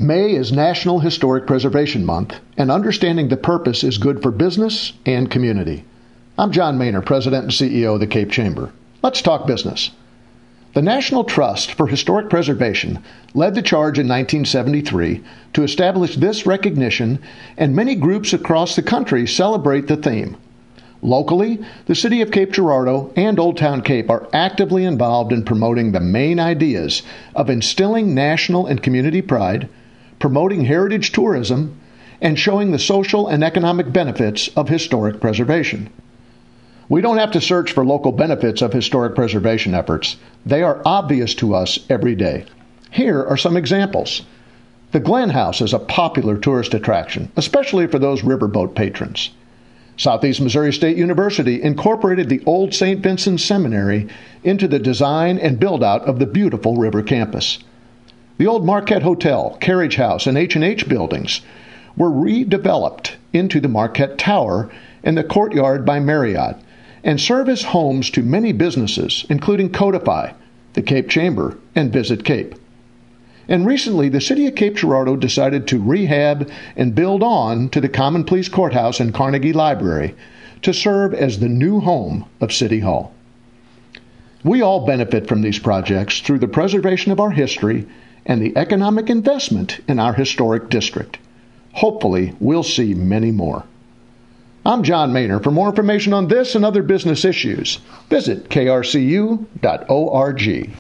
May is National Historic Preservation Month, and understanding the purpose is good for business and community. I'm John Mahner, President and CEO of the Cape Chamber. Let's talk business. The National Trust for Historic Preservation led the charge in 1973 to establish this recognition, and many groups across the country celebrate the theme. Locally, the City of Cape Girardeau and Old Town Cape are actively involved in promoting the main ideas of instilling national and community pride, promoting heritage tourism, and showing the social and economic benefits of historic preservation. We don't have to search for local benefits of historic preservation efforts. They are obvious to us every day. Here are some examples. The Glen House is a popular tourist attraction, especially for those riverboat patrons. Southeast Missouri State University incorporated the old St. Vincent Seminary into the design and build-out of the beautiful river campus. The old Marquette Hotel, Carriage House, and H&H buildings were redeveloped into the Marquette Tower and the Courtyard by Marriott and serve as homes to many businesses, including Codify, the Cape Chamber, and Visit Cape. And recently, the City of Cape Girardeau decided to rehab and build on to the Common Pleas Courthouse and Carnegie Library to serve as the new home of City Hall. We all benefit from these projects through the preservation of our history and the economic investment in our historic district. Hopefully, we'll see many more. I'm John Mahner. For more information on this and other business issues, visit krcu.org.